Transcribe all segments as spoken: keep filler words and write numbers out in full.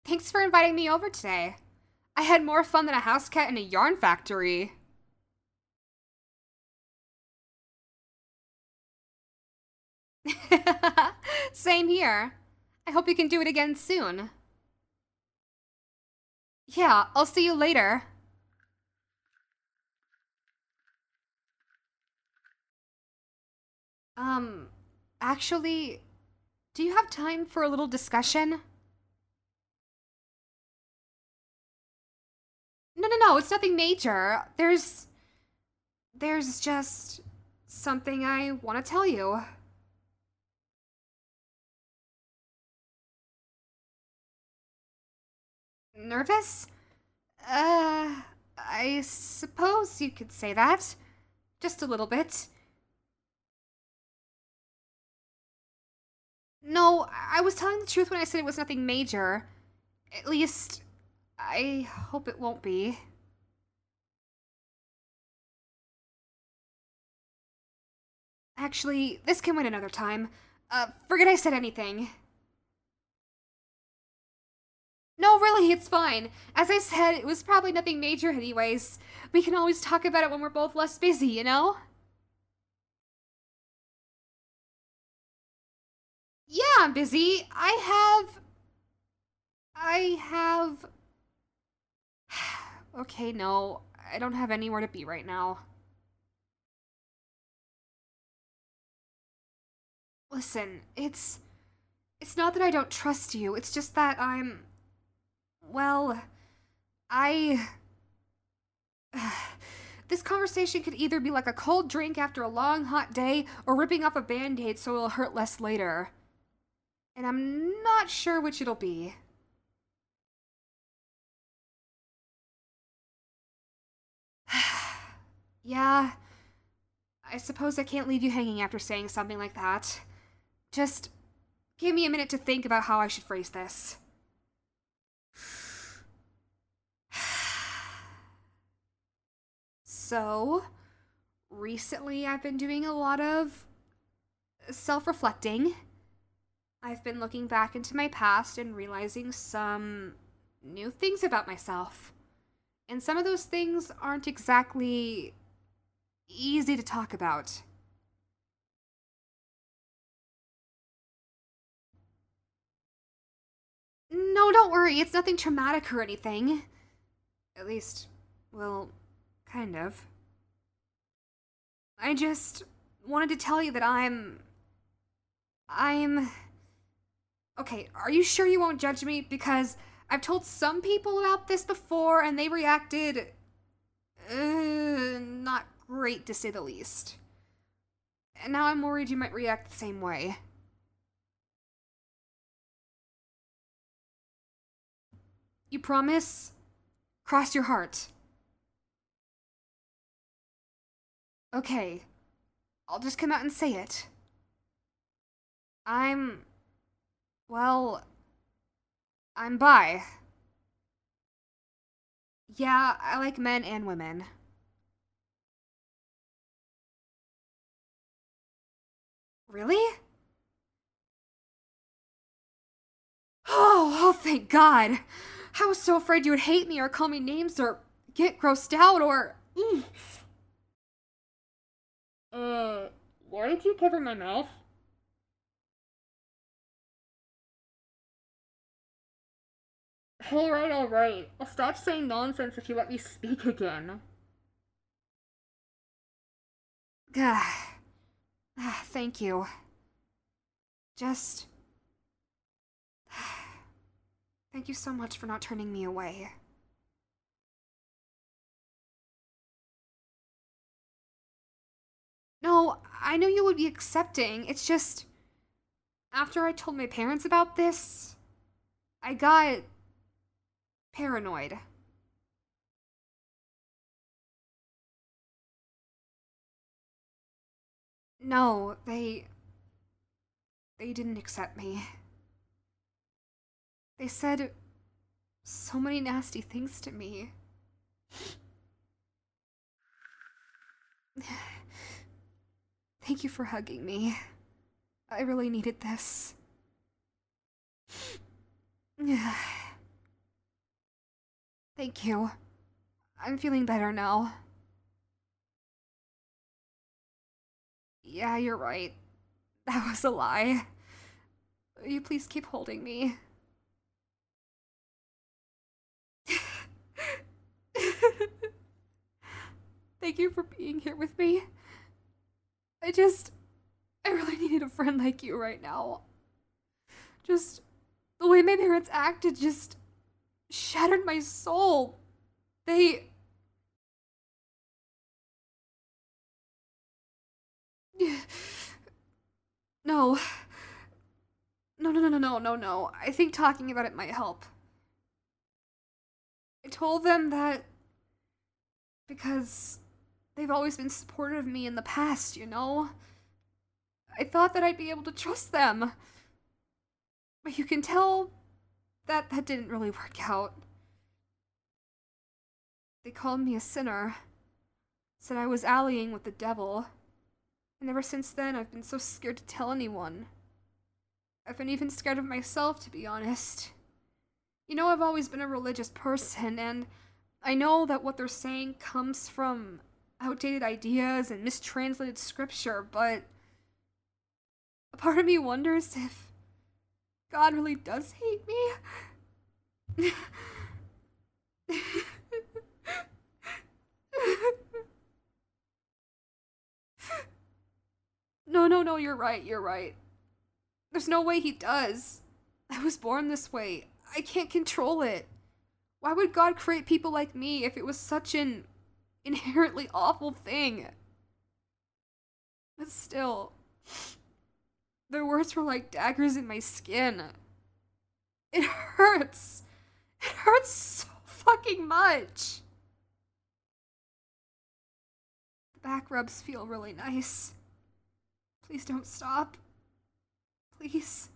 Thanks for inviting me over today. I had more fun than a house cat in a yarn factory. Same here. I hope you can do it again soon. Yeah, I'll see you later. Um, actually, do you have time for a little discussion? No, no, no, it's nothing major. There's. There's just something I want to tell you. Nervous? Uh, I suppose you could say that. Just a little bit. No, I was telling the truth when I said it was nothing major. At least, I hope it won't be. Actually, this can wait another time. Uh, forget I said anything. No, really, it's fine. As I said, it was probably nothing major anyways. We can always talk about it when we're both less busy, you know? Yeah, I'm busy. I have. I have. Okay, no. I don't have anywhere to be right now. Listen, it's. It's not that I don't trust you, it's just that I'm. Well. I. This conversation could either be like a cold drink after a long, hot day, or ripping off a band aid so it'll hurt less later. And I'm not sure which it'll be. Yeah, I suppose I can't leave you hanging after saying something like that. Just give me a minute to think about how I should phrase this. So, recently I've been doing a lot of self reflecting. I've been looking back into my past and realizing some new things about myself. And some of those things aren't exactly easy to talk about. No, don't worry, it's nothing traumatic or anything. At least, well, kind of. I just wanted to tell you that I'm. I'm. Okay, are you sure you won't judge me? Because I've told some people about this before and they reacted. Uh, not great to say the least. And now I'm worried you might react the same way. You promise? Cross your heart. Okay, I'll just come out and say it. I'm. Well, I'm bi. Yeah, I like men and women. Really? Oh, oh, thank God. I was so afraid you would hate me or call me names or get grossed out or. Mm. Uh, why did you cover my mouth? Alright, alright. I'll stop saying nonsense if you let me speak again. Ah, thank you. Just. Thank you so much for not turning me away. No, I know you would be accepting. It's just. After I told my parents about this, I got paranoid. No, they. They didn't accept me. They said so many nasty things to me. Thank you for hugging me. I really needed this. Thank you. I'm feeling better now. Yeah, you're right. That was a lie. Will you please keep holding me? Thank you for being here with me. I just. I really needed a friend like you right now. Just. The way my parents acted just. shattered my soul. They. No. No, no, no, no, no, no, no. I think talking about it might help. I told them that because they've always been supportive of me in the past, you know? I thought that I'd be able to trust them. But you can tell that that didn't really work out. They called me a sinner, said I was allying with the devil, and ever since then I've been so scared to tell anyone. I've been even scared of myself, to be honest. You know, I've always been a religious person, and I know that what they're saying comes from outdated ideas and mistranslated scripture, but a part of me wonders if God really does hate me. No, no, no, you're right, you're right. There's no way he does. I was born this way. I can't control it. Why would God create people like me if it was such an inherently awful thing? But still, their words were like daggers in my skin. It hurts. It hurts so fucking much. The back rubs feel really nice. Please don't stop. Please.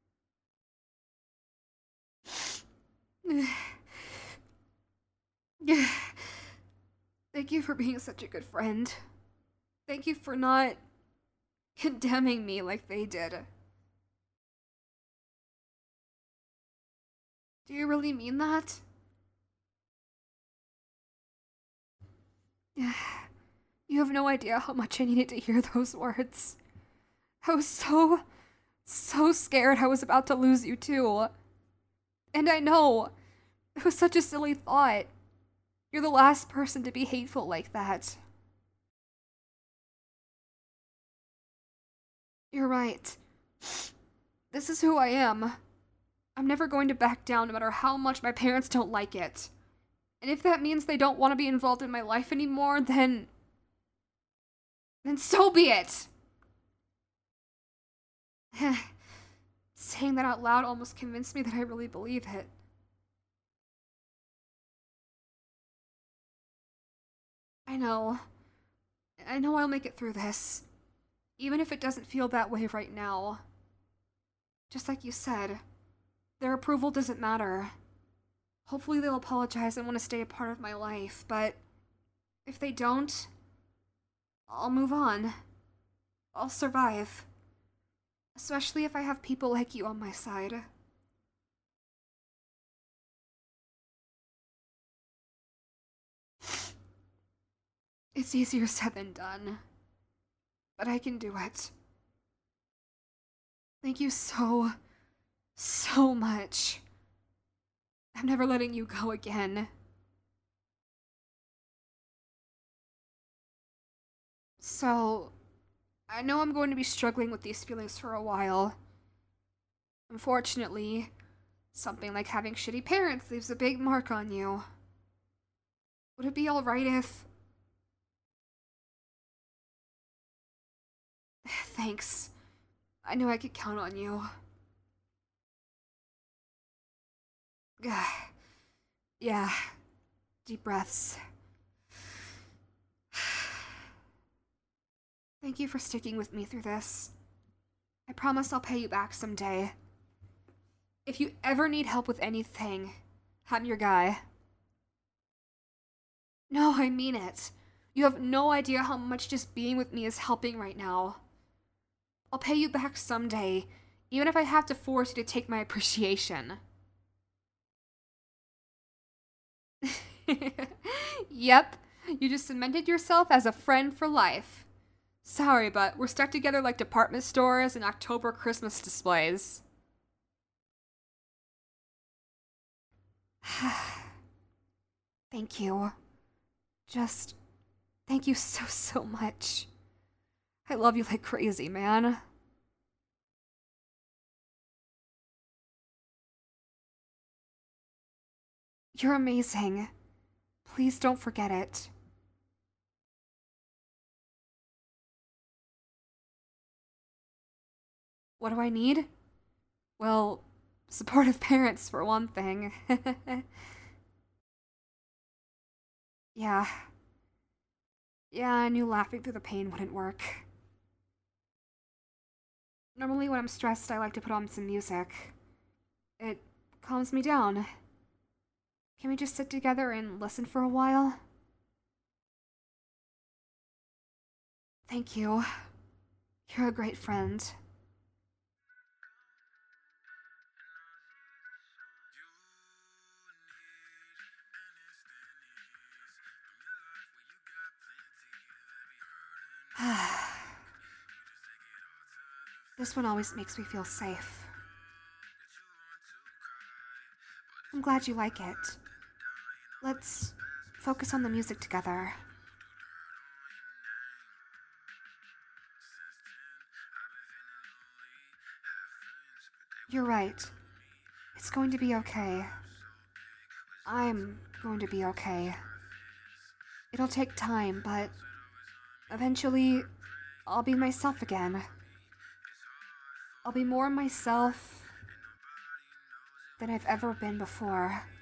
Thank you for being such a good friend. Thank you for not condemning me like they did. Do you really mean that? You have no idea how much I needed to hear those words. I was so, so scared I was about to lose you too. And I know, it was such a silly thought. You're the last person to be hateful like that. You're right. This is who I am. I'm never going to back down no matter how much my parents don't like it. And if that means they don't want to be involved in my life anymore, then... then so be it! Saying that out loud almost convinced me that I really believe it. I know. I know I'll make it through this. Even if it doesn't feel that way right now. Just like you said, their approval doesn't matter. Hopefully they'll apologize and want to stay a part of my life, but if they don't, I'll move on. I'll survive. Especially if I have people like you on my side. It's easier said than done. But I can do it. Thank you so, so much. I'm never letting you go again. So, I know I'm going to be struggling with these feelings for a while. Unfortunately, something like having shitty parents leaves a big mark on you. Would it be alright if... Thanks. I knew I could count on you. Yeah. Deep breaths. Thank you for sticking with me through this. I promise I'll pay you back someday. If you ever need help with anything, I'm your guy. No, I mean it. You have no idea how much just being with me is helping right now. I'll pay you back someday, even if I have to force you to take my appreciation. Yep, you just cemented yourself as a friend for life. Sorry, but we're stuck together like department stores and October Christmas displays. Thank you. Just thank you so, so much. I love you like crazy, man. You're amazing. Please don't forget it. What do I need? Well, supportive parents for one thing. Yeah. Yeah, I knew laughing through the pain wouldn't work. Normally, when I'm stressed, I like to put on some music. It calms me down. Can we just sit together and listen for a while? Thank you. You're a great friend. This one always makes me feel safe. I'm glad you like it. Let's focus on the music together. You're right. It's going to be okay. I'm going to be okay. It'll take time, but eventually, I'll be myself again. I'll be more myself than I've ever been before.